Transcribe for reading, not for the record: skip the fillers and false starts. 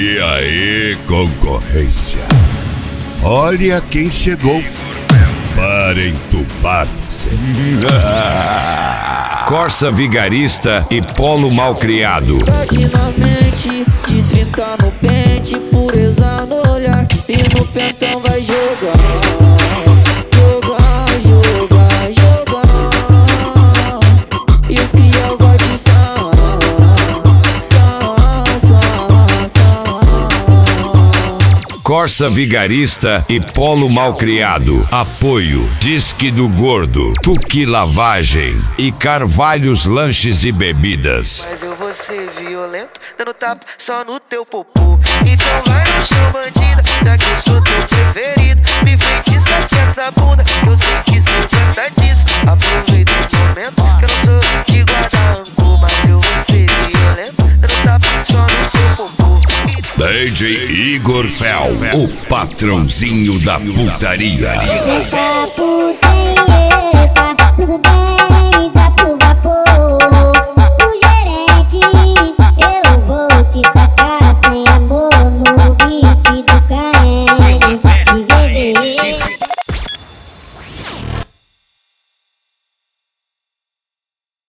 E aí, concorrência? Olha quem chegou para entubar você. Corsa Vigarista e Polo Malcriado. Praticamente de 30 no pente, pureza no olhar e no pentão vai jogar. Jogar, jogar, jogar. E os cria vai de Corsa Vigarista e Polo Malcriado. Apoio Disque do Gordo, Tuque Lavagem e Carvalhos Lanches e Bebidas. Mas eu vou ser violento, dando tapa só no teu popô. Então vai no chão, bandida, já que eu sou teu preferido. Me feitiça com essa bunda, que eu sei que cê gosta disso. Aproveita o momento, que eu não sou de guarda rancor. Mas eu vou ser violento, dando tapa só no teu popô. DJ Igor Fel, o patrãozinho da putaria. Vem pra